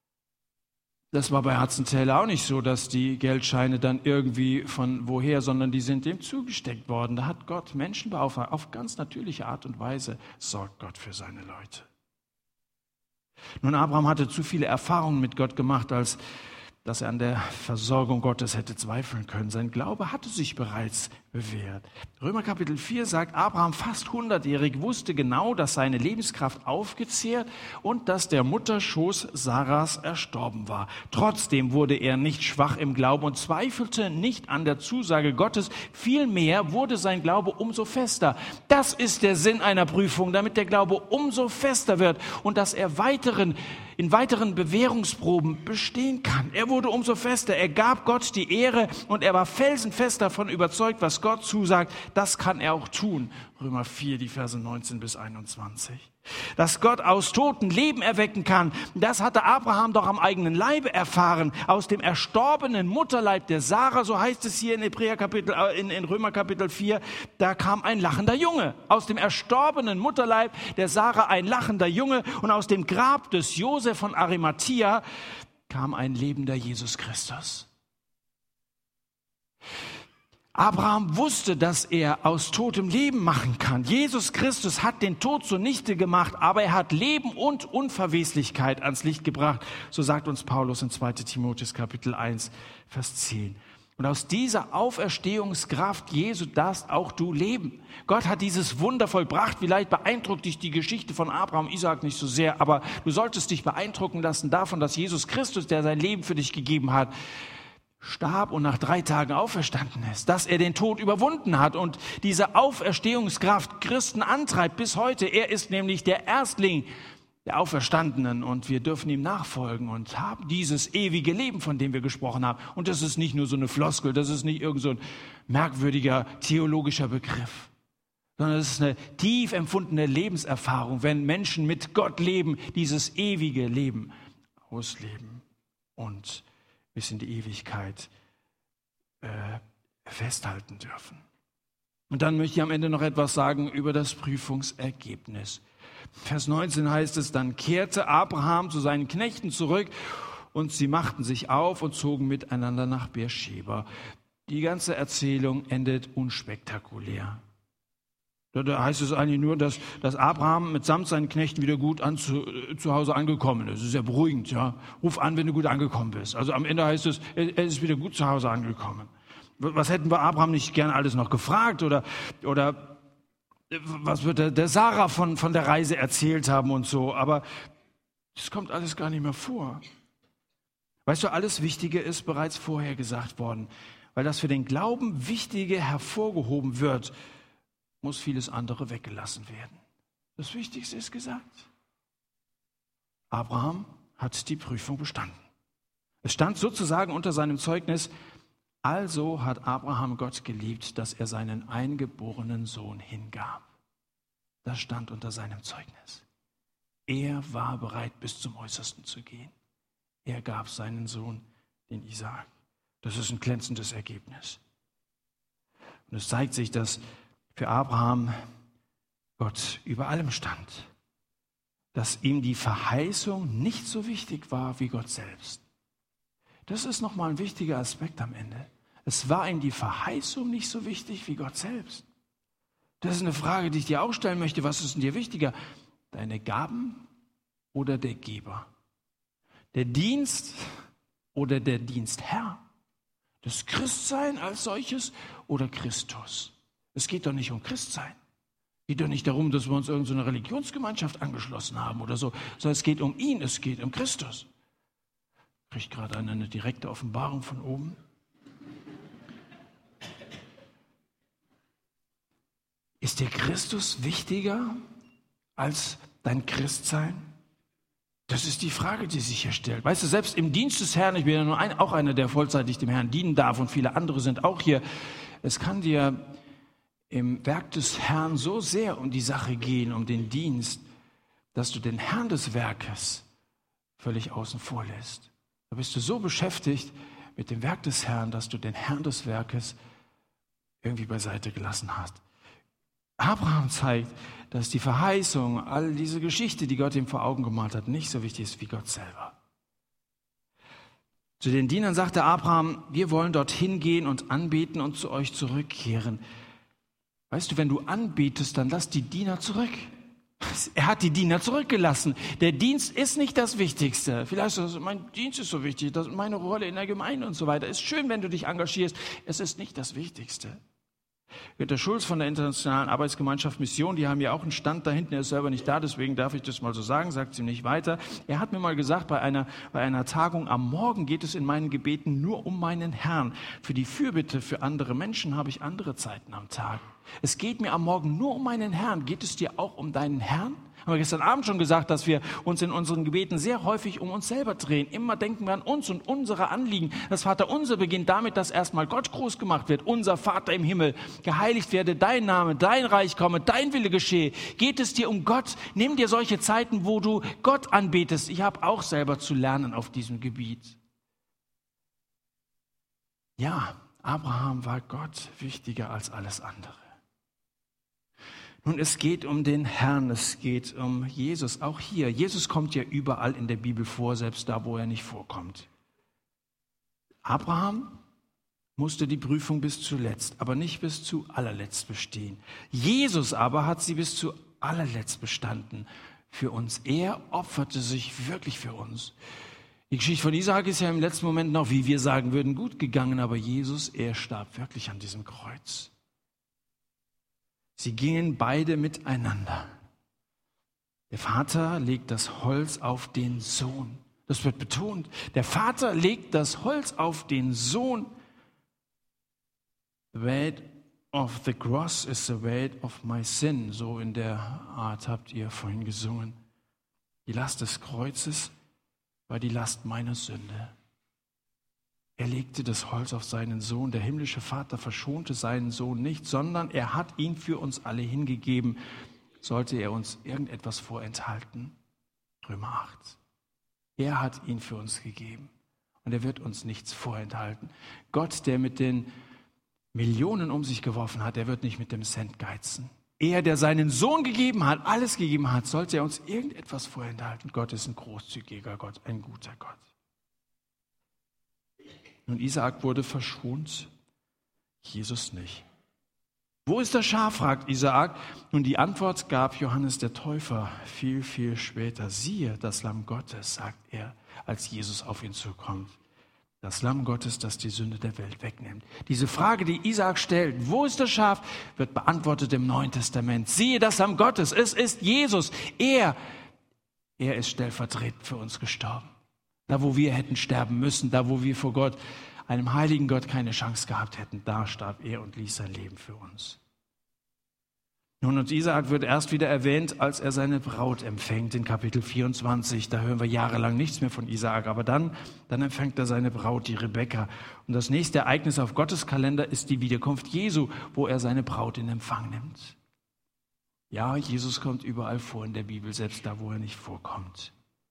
Das war bei Hatzentäler auch nicht so, dass die Geldscheine dann irgendwie von woher, sondern die sind dem zugesteckt worden. Da hat Gott Menschen beauftragt. Auf ganz natürliche Art und Weise sorgt Gott für seine Leute. Nun, Abraham hatte zu viele Erfahrungen mit Gott gemacht, als dass er an der Versorgung Gottes hätte zweifeln können. Sein Glaube hatte sich bereits bewährt. Römer Kapitel vier sagt, Abraham, fast hundertjährig, wusste genau, dass seine Lebenskraft aufgezehrt und dass der Mutterschoß Saras erstorben war. Trotzdem wurde er nicht schwach im Glauben und zweifelte nicht an der Zusage Gottes. Vielmehr wurde sein Glaube umso fester. Das ist der Sinn einer Prüfung, damit der Glaube umso fester wird und dass er weiteren in weiteren Bewährungsproben bestehen kann. Er wurde umso fester. Er gab Gott die Ehre und er war felsenfest davon überzeugt, was Gott zusagt, das kann er auch tun. Römer vier, die Verse neunzehn bis einundzwanzig. Dass Gott aus Toten Leben erwecken kann, das hatte Abraham doch am eigenen Leibe erfahren. Aus dem erstorbenen Mutterleib der Sarah, so heißt es hier in Hebräer Kapitel, in, in Römer Kapitel vier, da kam ein lachender Junge. Aus dem erstorbenen Mutterleib der Sarah ein lachender Junge und aus dem Grab des Josef von Arimathea kam ein lebender Jesus Christus. Abraham wusste, dass er aus totem Leben machen kann. Jesus Christus hat den Tod zunichte gemacht, aber er hat Leben und Unverweslichkeit ans Licht gebracht. So sagt uns Paulus in zweiter Timotheus Kapitel eins, Vers zehn. Und aus dieser Auferstehungskraft Jesu darfst auch du leben. Gott hat dieses Wunder vollbracht. Vielleicht beeindruckt dich die Geschichte von Abraham, Isaak nicht so sehr, aber du solltest dich beeindrucken lassen davon, dass Jesus Christus, der sein Leben für dich gegeben hat, starb und nach drei Tagen auferstanden ist, dass er den Tod überwunden hat und diese Auferstehungskraft Christen antreibt bis heute. Er ist nämlich der Erstling der Auferstandenen und wir dürfen ihm nachfolgen und haben dieses ewige Leben, von dem wir gesprochen haben. Und das ist nicht nur so eine Floskel, das ist nicht irgend so ein merkwürdiger theologischer Begriff, sondern es ist eine tief empfundene Lebenserfahrung, wenn Menschen mit Gott leben, dieses ewige Leben ausleben und bis in die Ewigkeit äh, festhalten dürfen. Und dann möchte ich am Ende noch etwas sagen über das Prüfungsergebnis. Vers neunzehn heißt es, dann kehrte Abraham zu seinen Knechten zurück und sie machten sich auf und zogen miteinander nach Beersheba. Die ganze Erzählung endet unspektakulär. Da heißt es eigentlich nur, dass, dass Abraham mitsamt seinen Knechten wieder gut an, zu, zu Hause angekommen ist. Das ist sehr beruhigend. Ja. Ruf an, wenn du gut angekommen bist. Also am Ende heißt es, er ist wieder gut zu Hause angekommen. Was hätten wir Abraham nicht gerne alles noch gefragt? Oder, oder was wird der, der Sarah von, von der Reise erzählt haben und so? Aber das kommt alles gar nicht mehr vor. Weißt du, alles Wichtige ist bereits vorher gesagt worden. Weil das für den Glauben Wichtige hervorgehoben wird, muss vieles andere weggelassen werden. Das Wichtigste ist gesagt. Abraham hat die Prüfung bestanden. Es stand sozusagen unter seinem Zeugnis, also hat Abraham Gott geliebt, dass er seinen eingeborenen Sohn hingab. Das stand unter seinem Zeugnis. Er war bereit, bis zum Äußersten zu gehen. Er gab seinen Sohn, den Isaak. Das ist ein glänzendes Ergebnis. Und es zeigt sich, dass für Abraham Gott über allem stand, dass ihm die Verheißung nicht so wichtig war wie Gott selbst. Das ist nochmal ein wichtiger Aspekt am Ende. Es war ihm die Verheißung nicht so wichtig wie Gott selbst. Das ist eine Frage, die ich dir auch stellen möchte. Was ist denn dir wichtiger? Deine Gaben oder der Geber? Der Dienst oder der Dienstherr? Das Christsein als solches oder Christus? Es geht doch nicht um Christsein. Es geht doch nicht darum, dass wir uns irgendeiner Religionsgemeinschaft angeschlossen haben oder so, sondern es geht um ihn, es geht um Christus. Kriegt gerade einer eine direkte Offenbarung von oben? Ist dir Christus wichtiger als dein Christsein? Das ist die Frage, die sich hier stellt. Weißt du, selbst im Dienst des Herrn, ich bin ja nur ein, auch einer, der vollzeitig dem Herrn dienen darf und viele andere sind auch hier, es kann dir im Werk des Herrn so sehr um die Sache gehen, um den Dienst, dass du den Herrn des Werkes völlig außen vor lässt. Da bist du so beschäftigt mit dem Werk des Herrn, dass du den Herrn des Werkes irgendwie beiseite gelassen hast. Abraham zeigt, dass die Verheißung, all diese Geschichte, die Gott ihm vor Augen gemalt hat, nicht so wichtig ist wie Gott selber. Zu den Dienern sagte Abraham, wir wollen dorthin gehen und anbeten und zu euch zurückkehren. Weißt du, wenn du anbetest, dann lass die Diener zurück. Er hat die Diener zurückgelassen. Der Dienst ist nicht das Wichtigste. Vielleicht sagst du, mein Dienst ist so wichtig, das ist meine Rolle in der Gemeinde und so weiter. Ist schön, wenn du dich engagierst. Es ist nicht das Wichtigste. Günter Schulz von der Internationalen Arbeitsgemeinschaft Mission, die haben ja auch einen Stand da hinten, er ist selber nicht da, deswegen darf ich das mal so sagen, sagt sie nicht weiter. Er hat mir mal gesagt, bei einer, bei einer Tagung, am Morgen geht es in meinen Gebeten nur um meinen Herrn. Für die Fürbitte für andere Menschen habe ich andere Zeiten am Tag. Es geht mir am Morgen nur um meinen Herrn. Geht es dir auch um deinen Herrn? Haben wir gestern Abend schon gesagt, dass wir uns in unseren Gebeten sehr häufig um uns selber drehen. Immer denken wir an uns und unsere Anliegen. Das Vaterunser beginnt damit, dass erstmal Gott groß gemacht wird. Unser Vater im Himmel, geheiligt werde dein Name, dein Reich komme, dein Wille geschehe. Geht es dir um Gott? Nimm dir solche Zeiten, wo du Gott anbetest. Ich habe auch selber zu lernen auf diesem Gebiet. Ja, Abraham war Gott wichtiger als alles andere. Nun, es geht um den Herrn, es geht um Jesus, auch hier. Jesus kommt ja überall in der Bibel vor, selbst da, wo er nicht vorkommt. Abraham musste die Prüfung bis zuletzt, aber nicht bis zu allerletzt bestehen. Jesus aber hat sie bis zu allerletzt bestanden für uns. Er opferte sich wirklich für uns. Die Geschichte von Isaak ist ja im letzten Moment noch, wie wir sagen würden, gut gegangen, aber Jesus, er starb wirklich an diesem Kreuz. Sie gingen beide miteinander. Der Vater legt das Holz auf den Sohn. Das wird betont. Der Vater legt das Holz auf den Sohn. The weight of the cross is the weight of my sin. So in der Art habt ihr vorhin gesungen. Die Last des Kreuzes war die Last meiner Sünde. Er legte das Holz auf seinen Sohn. Der himmlische Vater verschonte seinen Sohn nicht, sondern er hat ihn für uns alle hingegeben. Sollte er uns irgendetwas vorenthalten? Römer acht. Er hat ihn für uns gegeben und er wird uns nichts vorenthalten. Gott, der mit den Millionen um sich geworfen hat, der wird nicht mit dem Cent geizen. Er, der seinen Sohn gegeben hat, alles gegeben hat, sollte er uns irgendetwas vorenthalten. Gott ist ein großzügiger Gott, ein guter Gott. Nun, Isaak wurde verschont, Jesus nicht. Wo ist das Schaf, fragt Isaak. Nun, die Antwort gab Johannes der Täufer viel, viel später. Siehe, das Lamm Gottes, sagt er, als Jesus auf ihn zukommt. Das Lamm Gottes, das die Sünde der Welt wegnimmt. Diese Frage, die Isaak stellt, wo ist das Schaf, wird beantwortet im Neuen Testament. Siehe, das Lamm Gottes, es ist Jesus. Er, er ist stellvertretend für uns gestorben. Da, wo wir hätten sterben müssen, da, wo wir vor Gott, einem heiligen Gott, keine Chance gehabt hätten, da starb er und ließ sein Leben für uns. Nun, und Isaak wird erst wieder erwähnt, als er seine Braut empfängt, in Kapitel vierundzwanzig. Da hören wir jahrelang nichts mehr von Isaak, aber dann, dann empfängt er seine Braut, die Rebekka. Und das nächste Ereignis auf Gottes Kalender ist die Wiederkunft Jesu, wo er seine Braut in Empfang nimmt. Ja, Jesus kommt überall vor in der Bibel, selbst da, wo er nicht vorkommt.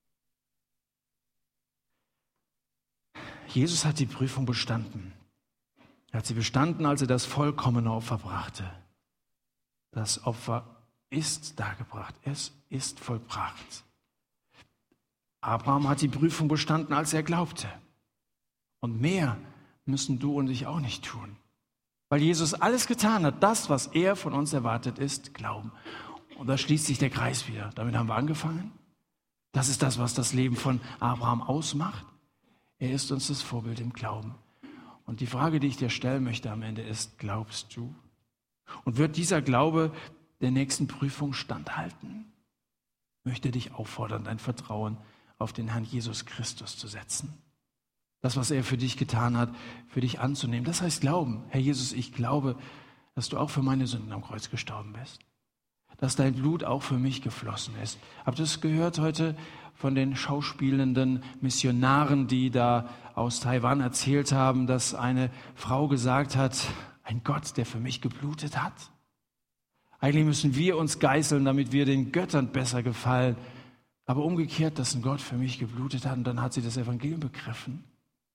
Jesus hat die Prüfung bestanden. Er hat sie bestanden, als er das vollkommene Opfer brachte. Das Opfer ist dargebracht. Es ist vollbracht. Abraham hat die Prüfung bestanden, als er glaubte. Und mehr müssen du und ich auch nicht tun. Weil Jesus alles getan hat, das, was er von uns erwartet, ist Glauben. Und da schließt sich der Kreis wieder. Damit haben wir angefangen. Das ist das, was das Leben von Abraham ausmacht. Er ist uns das Vorbild im Glauben. Und die Frage, die ich dir stellen möchte am Ende ist, glaubst du? Und wird dieser Glaube der nächsten Prüfung standhalten? Ich möchte dich auffordern, dein Vertrauen auf den Herrn Jesus Christus zu setzen. Das, was er für dich getan hat, für dich anzunehmen. Das heißt Glauben. Herr Jesus, ich glaube, dass du auch für meine Sünden am Kreuz gestorben bist. Dass dein Blut auch für mich geflossen ist. Habt ihr es gehört heute von den schauspielenden Missionaren, die da aus Taiwan erzählt haben, dass eine Frau gesagt hat, ein Gott, der für mich geblutet hat? Eigentlich müssen wir uns geißeln, damit wir den Göttern besser gefallen. Aber umgekehrt, dass ein Gott für mich geblutet hat und dann hat sie das Evangelium begriffen.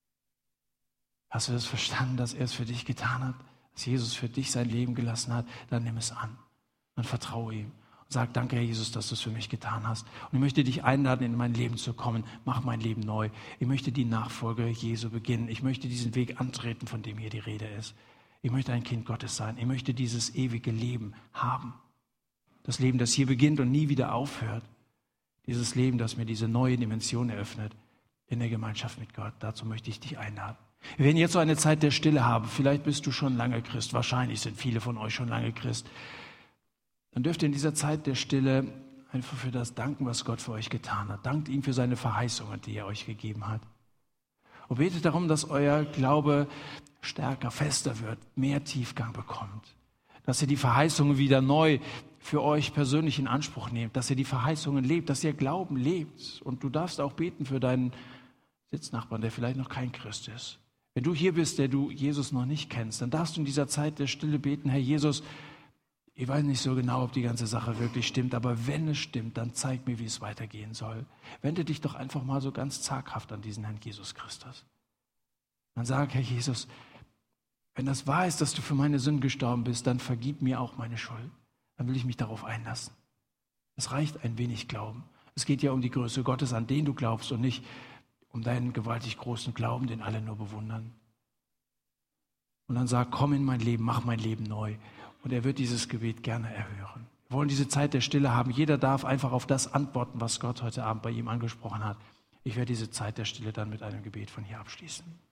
Hast du das verstanden, dass er es für dich getan hat? Dass Jesus für dich sein Leben gelassen hat? Dann nimm es an. Dann vertraue ihm. Und sag, danke Herr Jesus, dass du es für mich getan hast. Und ich möchte dich einladen, in mein Leben zu kommen. Mach mein Leben neu. Ich möchte die Nachfolge Jesu beginnen. Ich möchte diesen Weg antreten, von dem hier die Rede ist. Ich möchte ein Kind Gottes sein. Ich möchte dieses ewige Leben haben. Das Leben, das hier beginnt und nie wieder aufhört. Dieses Leben, das mir diese neue Dimension eröffnet in der Gemeinschaft mit Gott. Dazu möchte ich dich einladen. Wir werden jetzt so eine Zeit der Stille haben. Vielleicht bist du schon lange Christ. Wahrscheinlich sind viele von euch schon lange Christ. Dann dürft ihr in dieser Zeit der Stille einfach für das danken, was Gott für euch getan hat. Dankt ihm für seine Verheißungen, die er euch gegeben hat. Und betet darum, dass euer Glaube stärker, fester wird, mehr Tiefgang bekommt. Dass ihr die Verheißungen wieder neu für euch persönlich in Anspruch nehmt. Dass ihr die Verheißungen lebt, dass ihr Glauben lebt. Und du darfst auch beten für deinen Sitznachbarn, der vielleicht noch kein Christ ist. Wenn du hier bist, der du Jesus noch nicht kennst, dann darfst du in dieser Zeit der Stille beten, Herr Jesus, ich weiß nicht so genau, ob die ganze Sache wirklich stimmt, aber wenn es stimmt, dann zeig mir, wie es weitergehen soll. Wende dich doch einfach mal so ganz zaghaft an diesen Herrn Jesus Christus. Dann sag, Herr Jesus, wenn das wahr ist, dass du für meine Sünden gestorben bist, dann vergib mir auch meine Schuld. Dann will ich mich darauf einlassen. Es reicht ein wenig Glauben. Es geht ja um die Größe Gottes, an den du glaubst und nicht um deinen gewaltig großen Glauben, den alle nur bewundern. Und dann sag, komm in mein Leben, mach mein Leben neu. Und er wird dieses Gebet gerne erhören. Wir wollen diese Zeit der Stille haben. Jeder darf einfach auf das antworten, was Gott heute Abend bei ihm angesprochen hat. Ich werde diese Zeit der Stille dann mit einem Gebet von hier abschließen.